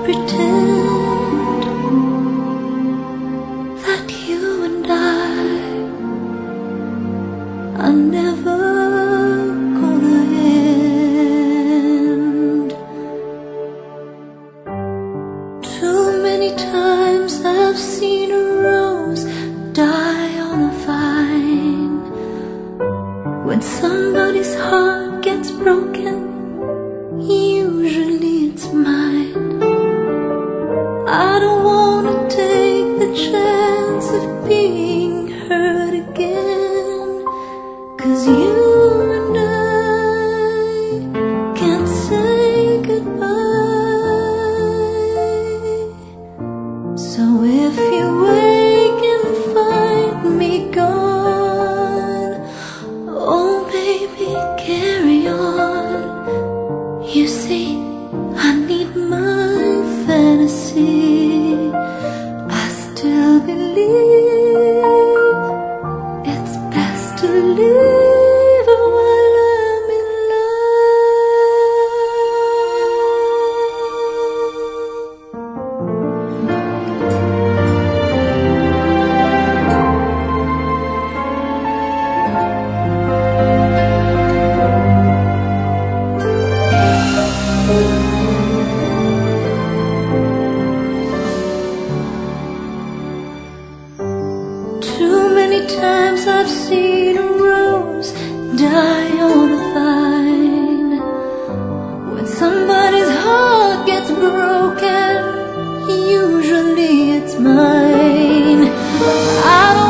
pretend that you and I are never gonna end. Too many times I've seen a rose die on a vine. When somebody's heart gets broken, usually it's mine. I don't wanna take the chance of being hurt again, 'cause you and I can't say goodbye. So if you wake and find me gone, oh baby, carry on. You see, I need my fantasy. I still believe it's best to live while I'm in Too many times I've seen a rose die on a vine. When somebody's heart gets broken, usually it's mine. I don't